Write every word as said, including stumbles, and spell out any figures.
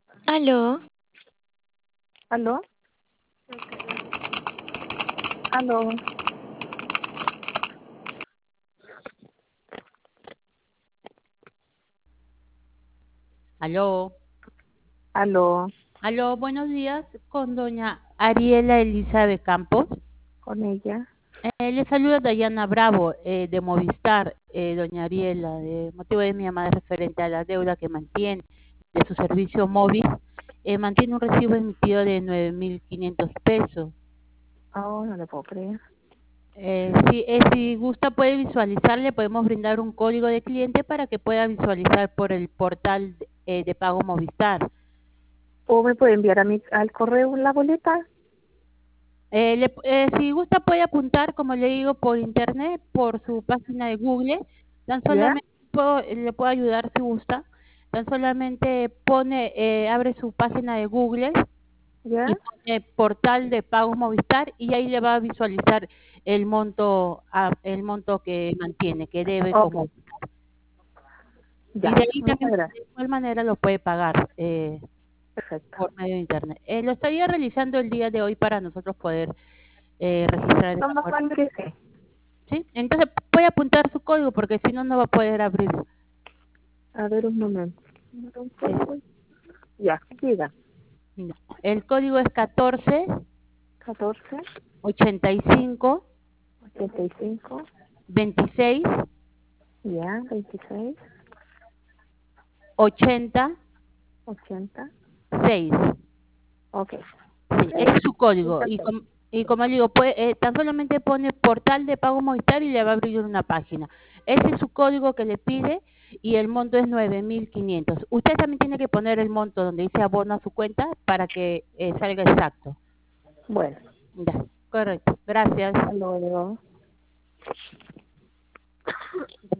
Aló, ¿Aló? ¿Aló? Aló, ¿Aló? aló, buenos días con doña Ariela Elizabeth Campos. ¿Con ella? Eh, le saluda Dayana Bravo eh, de Movistar, eh, doña Ariela. El motivo de mi llamada es referente a la deuda que mantiene de su servicio móvil. Eh, mantiene un recibo emitido de nueve mil quinientos pesos. Oh, no le puedo creer. Eh, si, eh, si gusta puede visualizar, le podemos brindar un código de cliente para que pueda visualizar por el portal eh, de pago Movistar. ¿O me puede enviar a mi, al correo la boleta? Eh, le- eh, si gusta puede apuntar, como le digo, por internet, por su página de Google. Tan ¿Ya? solamente puedo- le puedo ayudar si gusta. Tan solamente pone, eh, abre su página de Google ¿Ya? y pone portal de pagos Movistar y ahí le va a visualizar el monto, ah, el monto que mantiene, que debe Ok, como. Y ya. de ahí Muchas también gracias. de igual manera lo puede pagar eh, Perfecto. por medio de internet. Eh, lo estaría realizando el día de hoy para nosotros poder eh, registrar esa Somos cuenta. Andrés. Sí. ¿Sí? Entonces puede apuntar su código porque si no, no va a poder abrirlo. A ver un momento. Un Eh, código. Ya, diga. no. El código es catorce catorce, ochenta y cinco ochenta y cinco, veintiséis ya, veintiséis, ochenta ochenta. seis. Ok. Sí, ese es su código. Muchas Y, gracias. com- y como le digo, puede, eh, tan solamente pone portal de pago Movistar y le va a abrir una página. Ese es su código que le pide y el monto es nueve mil quinientos. Usted también tiene que poner el monto donde dice abono a su cuenta para que eh, salga exacto. Bueno, Ya, correcto. Gracias. hasta luego.